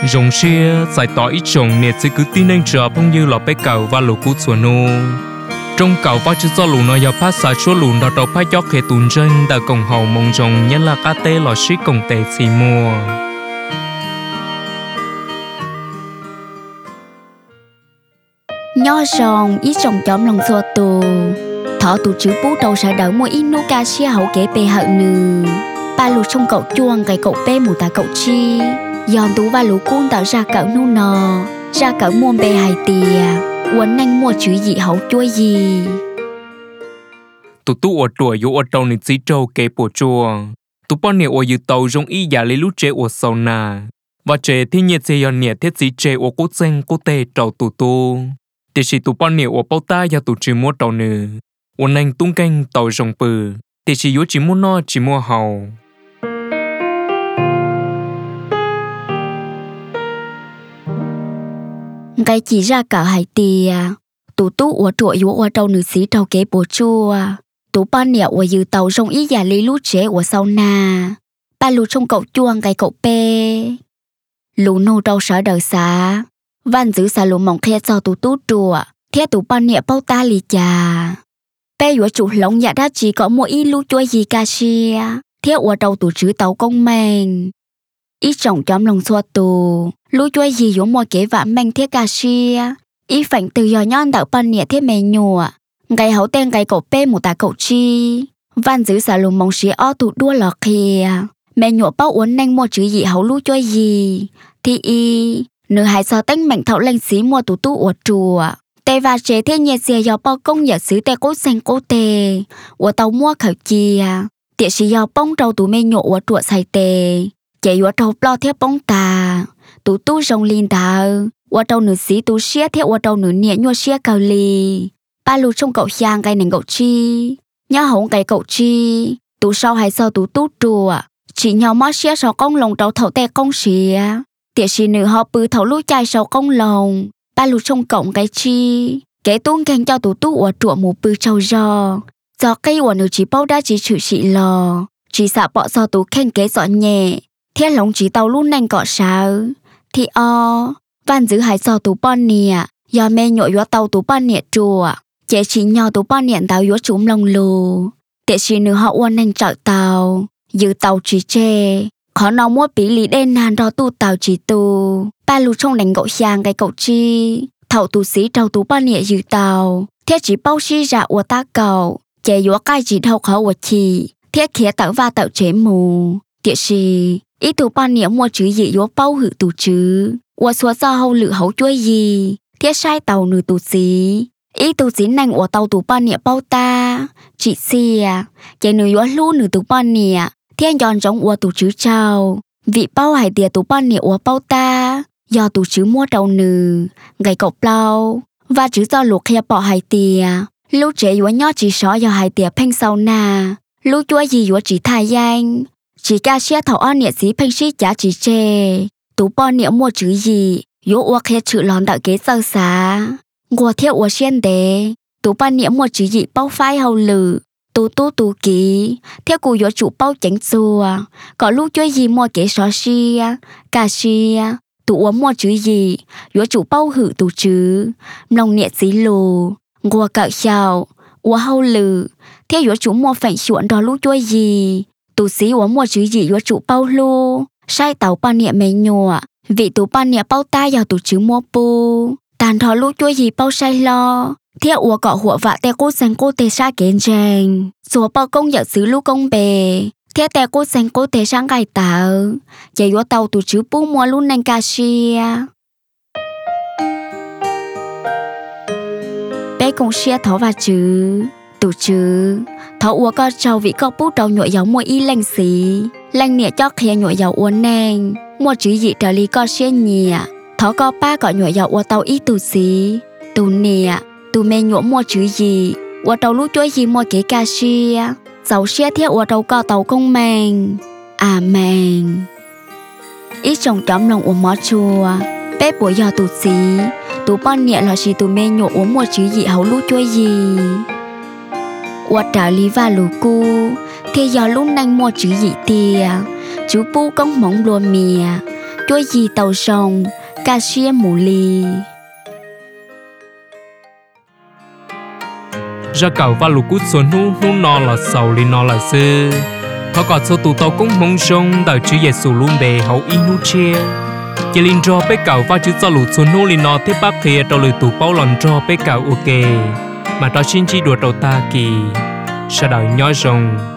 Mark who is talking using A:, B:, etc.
A: Rồng xia giải tỏa ít chồng nè sẽ cứ tin anh chờ phong như lọ bé cầu và lũ cú chuột nô. Trong cầu và chỉ do lũ nó giờ phát xả chúa lũ đó đầu phát gió khề tùn chân đã cổng hậu mong rồng nhất là cá tê lọ xí cổng tê xì mùa.
B: Nho rồng ít chồng chóm lòng xua tù. Thọ tù chữ bú đầu sẽ đỡ mua ít nô ca xia hậu kế bề hậu nừ. Ba lũ trong cậu chuông cái cậu bê mù ta cậu chi. Giòn tú và lũ cún tạo ra cậu nô nò. Ra cậu muôn bê hài tìa. Uốn anh mua chữ gì hậu chua gì.
A: Tụ tụ ở tuổi yếu ở đầu này chỉ trâu kế bộ chua. Tụ bọn này ở yếu tàu trong ý giả lấy lúc chế ở sau nà. Và chế thì nhiệt chế yếu nhiệt thiết chỉ chế ở cố chân cố tê trâu tụ tụ. Thì chỉ tụ bọn này ở bao ta và tụ chỉ mua trâu nư. Uốn anh tung canh tàu rồng bự. Thì chỉ yếu chỉ mua no chỉ mua hầu.
B: Cái chỉ ra cậu hài tìa. Tụ tụ ở tuổi yếu ở đầu nữ sĩ trâu kế bộ chua. Tụ bọn này ở yếu tàu trong ý giả lấy lúc chế ở sau nà. Ba lũ trong cậu chuông cái cậu bê. Lũ nô đâu sợ đời xa. Văn giữ xa lũ mong khe cho tụ tụ trùa. Thế tụ bọn nẹ bao ta lì chà. Bê yếu chủ lông dạ đã chỉ có một ít lũ chua gì ca xia. Thế ở đầu tụ chữ tàu công mình. Ít trọng chóm lòng xua tù. Lũ chua gì yếu mùa kế vã mình thế ca xia. Ít phảnh từ giò nhon đạo bọn nẹ thế mẹ nhùa. Ngày hấu tên ngày cậu bê một ta cậu chi. Văn giữ xa lũ mong xía o tụ đua lọ khìa. Mẹ nhụa bao uốn nanh mua chữ gì hấu lũ chua gì. Thì y. Nữ hãy so tánh mạnh thảo lanh xí mua tụ tụ ở chùa. Tê và chế thế nhiệt xìa do bao công giả xứ tê cố xanh cố tê. Ở tàu mua khẩu chia. Tiệ xì do bông trâu tụ mê nhộ ở chùa xài tê. Chế ở trâu lo theo bông tà. Tụ tụ rồng linh tàu. Ở trâu nữ xí tụ xía theo ở trâu nữ nhẹ nhua xía cao lì. Ba lù trong cậu giang cây nền cậu chi. Nhá hổng cây cậu chi. Tụ sau hay sau tụ tụ chùa. Chỉ nhau mót xía sau công lồng trâu thầu tê công xía. Tiệ xì nữ họ bư thầu lũ chai sau công lồng. Ba lũ trong cổng cái chi. Kế tuôn kênh cho tụ tụ ở trụa mù bư trâu giò. Do cây của nữ chỉ bao đá chỉ chữ chị lò. Chỉ xạ bỏ do tụ kênh kế giọ nhẹ. Thế lông chỉ tàu lũ nành cọ sao. Thì văn giữ hãy do tụ bọn nè. Do mê nhội yếu tàu tụ bọn nè chùa. Chế chỉ nhau tụ bọn nè tàu yếu trúng lông lù. Tiệ xì nữ họ uôn nành trợ tàu. Giữ tàu chỉ chê. Khó nó mua bí lý đen nàn đó tu tàu chỉ tu. Ba lù trong đánh gậu giang cái cậu chi. Thảo tù xí trâu tù ba nịa dự tàu. Thế chỉ bao xí ra ua ta cầu. Chế yếu cái chỉ thâu khó ua chi. Thế khía tạo va tạo chế mù. Tiệ xì. Ý tù ba nịa mua chữ dị yếu bao hữu tù chứ. Ua xua do hâu lự hấu chuối gì. Thế sai tàu nữ tù xí. Ý tù xí nành ua tàu tù ba nịa bao ta. Chị xì à. Chế nữ yếu lũ nữ tù ba nịa. Thiên giòn giống ua tù chứ trao. Vị bao hải tìa tù bọn nịa ua bao ta. Do tù chứ mua trâu nừ. Ngày cậu bao. Và chứ do luộc hẹp bỏ hải tìa. Lúc chế yếu nhó chỉ xó do hải tìa phanh sau nà. Lúc chúa gì yếu chỉ thai danh. Chỉ ca xe thảo on nịa xí phanh xí chá chỉ chê. Tù bọn nịa mua chữ gì. Yếu ua khẽ chữ lòn đạo kế sâu xá. Ngùa theo ua xuyên đế. Tù bọn nịa mua chữ gì bao phai hầu lử. Tù ký. Theo cụ yếu chủ bao chánh xua. Có lúc chơi gì mua kế xó xia. Cà xia. Tù uống mua chứ gì. Yếu chủ bao hử tù chứ. Nông nhẹ xí lù. Ngùa cạo xào. Ua hâu lử. Theo yếu chủ mua phảnh xuộn đó lúc chơi gì. Tù xí uống mua chứ gì yếu chủ bao lù. Sai tàu ba nhẹ mê nhùa. Vị tù ba nhẹ bao ta vào tù chứ mua bù. Tàn thọ lúc chơi gì bao sai lo. Theo ua cọ hụa vạ tè cô xanh cô tè xa kén chàng. Dù bao công nhận xứ lưu công bề. Theo tè cô xanh cô tè sang gai tạo. Chạy yếu tàu tù chứ bú mua luôn nành ca xia. Bé công xia thó và chứ. Tù chứ. Thó ua có trâu vị có bú trâu nhội giống mua y lành xí. Lành nịa cho khía nhội dầu uốn nành. Mua chứ dị trở lý có xia nhịa. Thó có ba có nhội dầu ua tàu y tù xí. Tù nịa. Tù mê nhổ mua chữ gì. Ua tàu lúc chối gì mua kế ca xia. Dầu xia theo ua tàu có tàu công màng. Amen. Ít chồng chóm lòng ua mó chua. Bé bố giò tù xí. Tù bọn nhẹ là xì tù mê nhổ ua mua chữ gì hấu lúc chối gì. Ua trả lý và lù cu. Thế giò lúc nanh mua chữ gì tìa. Chú bú công móng lùa mìa. chúa gì tàu sông ca xia mù lì
A: ra cầu và lục cút xuống nu nó là sầu li nó là sư họ còn số tụ tàu cũng mong sông đợi chữ Giêsu luôn bề hậu in nu chia chỉ linh cho bé cầu và chữ cho lục xuống nu li nó thế bác kia tàu lười tụ bao lần cho bé cầu ok mà tao xin chỉ đùa tàu ta kỳ sao đợi nhói rồng